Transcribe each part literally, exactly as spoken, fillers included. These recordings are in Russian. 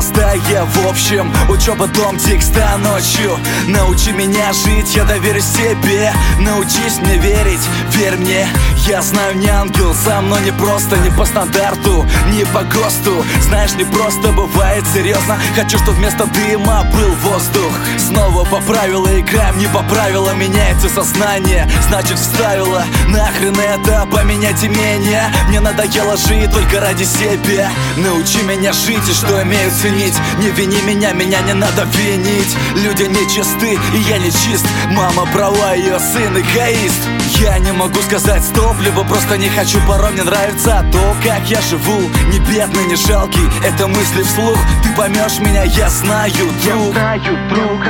простая, в общем. Учеба, дом, текста ночью. Научи меня жить, я доверюсь себе. Научись мне верить, верь мне. Я знаю, не ангел сам, но не просто, не по стандарту, не по ГОСТу. Знаешь, не просто бывает, серьезно. Хочу, чтобы вместо дыма был воздух. Снова по правилам играем, не по правилам. Меняется сознание, значит вставила. Нахрен это, поменять имение. Мне надоело жить только ради себя. Научи меня жить и что имею ценить. Не вини меня, меня не надо винить. Люди нечисты, и я не чист. Мама права, ее сын эгоист. Я не могу сказать стоп, либо просто не хочу. Порой мне нравится то, как я живу. Не бедный, не жалкий, это мысли вслух. Ты поймешь меня, я знаю, друг. Я знаю, друг.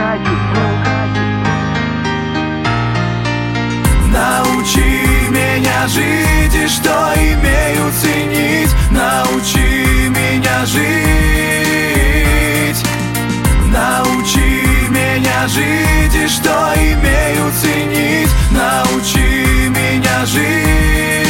Научи меня жить и что имею ценить. Научи меня жить. Научи меня жить и что имею ценить. Научи меня жить.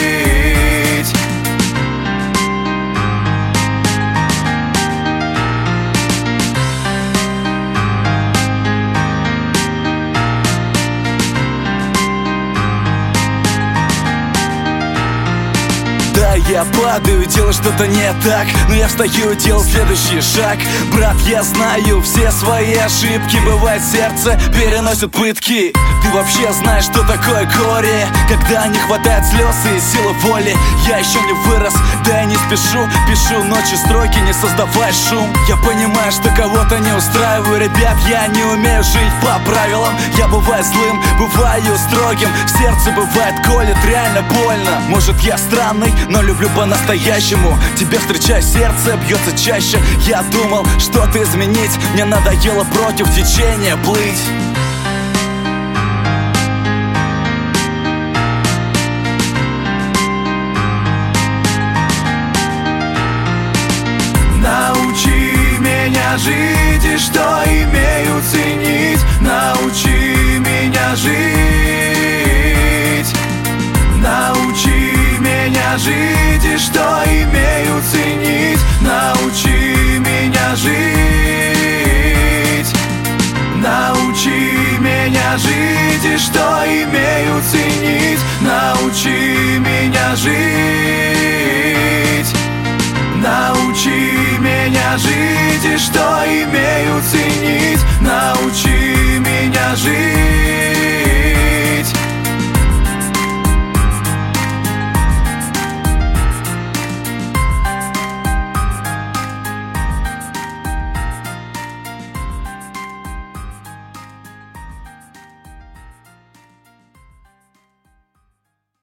Да, я падаю, делаю что-то не так, но я встаю и делаю следующий шаг. Брат, я знаю все свои ошибки. Бывает, сердце переносит пытки. Ты вообще знаешь, что такое горе, когда не хватает слез и силы воли. Я еще не вырос, да я не спешу. Пишу ночи строки, не создавай шум. Я понимаю, что кого-то не устраиваю. Ребят, я не умею жить по правилам. Я бываю злым, бываю строгим. В сердце бывает колет, реально больно. Может, я странный, но люблю по-настоящему. Тебя встречаю, сердце бьется чаще. Я думал, что-то изменить. Мне надоело против течения плыть. Научи меня жить и что имею ценить. Научи меня жить. Научи меня жить и что имею ценить. Научи меня жить. Научи меня жить и что имею ценить. Научи меня жить. Научи меня жить и что имею